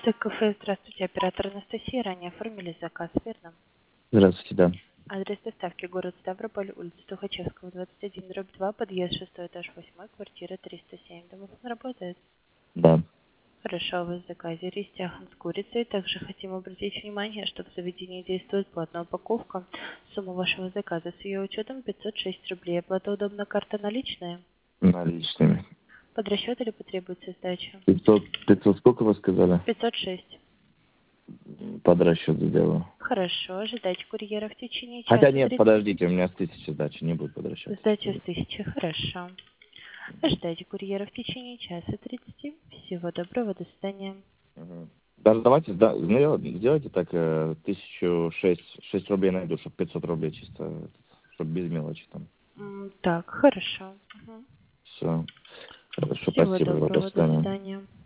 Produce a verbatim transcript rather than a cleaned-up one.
Восток кафе, здравствуйте, оператор Анастасия, ранее оформили заказ, верно? Здравствуйте, да. Адрес доставки город Ставрополь, улица Тухачевского, двадцать один, дробь два, подъезд шестой этаж, восьмой, квартира триста семь. Домофон работает? Да. Хорошо, вы в заказе рис тяхан с курицей. Также хотим обратить внимание, что в заведении действует платная упаковка. Сумма вашего заказа с ее учетом пятьсот шесть рублей. Оплата удобна, карта наличная? Наличными. Под расчет или потребуется сдача? пятьсот, пятьсот сколько вы сказали? пятьсот шесть. Под расчет сделаю. Хорошо, ожидайте курьера в течение часа Хотя нет, тридцати. подождите, у меня с тысячи сдачи, не будет под расчет. Сдача с тысячи, хорошо. Ожидайте курьера в течение часа тридцати. Всего доброго, до свидания. Угу. Даже давайте, да, ну, сделайте так, э, тысячу шесть, шесть рублей найду, чтобы пятьсот рублей чисто, чтобы без мелочи там. М, Так, хорошо. Мгм. Все. Хорошо, Всего спасибо, до доброго, до свидания. свидания.